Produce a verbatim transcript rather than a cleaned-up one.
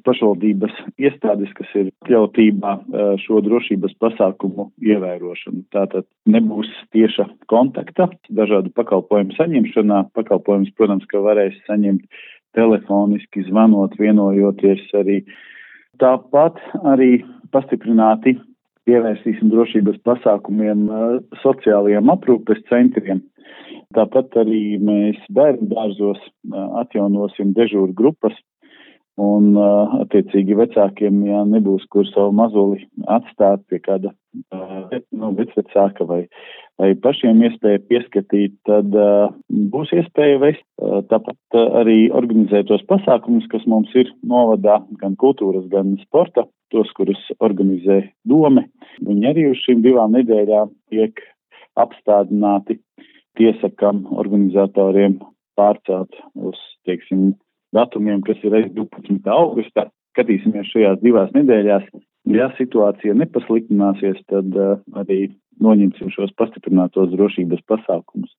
pašvaldības iestādes, kas ir atļautībā šo drošības pasākumu ievērošanu. Tātad nebūs tieša kontakta dažādu pakalpojumu saņemšanā. Pakalpojumus, protams, ka varēs saņemt telefoniski, zvanot, vienojoties arī. Tāpat arī pastiprināti pievērsīsim drošības pasākumiem sociālajiem aprūpes centriem. Tāpat arī mēs bērnu dārzos atjaunosim dežūru grupas un attiecīgi vecākiem, ja nebūs, kur savu mazuli atstāt pie kāda nu, vecvecāka vai, vai pašiem iespēja pieskatīt, tad būs iespēja vest. Tāpat arī organizētos pasākumus, kas mums ir novadā, gan kultūras, gan sporta, tos, kurus organizē dome. Viņi arī uz šīm divām nedēļām tiek apstādināti. Tiesa, kam organizatoriem pārcelt uz, teiksim, datumiem, kas ir aiz divpadsmitā augusta. Skatīsimies šajās divās nedēļās. Ja situācija nepasliktināsies, tad uh, arī noņemsim šos pastiprinātos drošības pasākumus.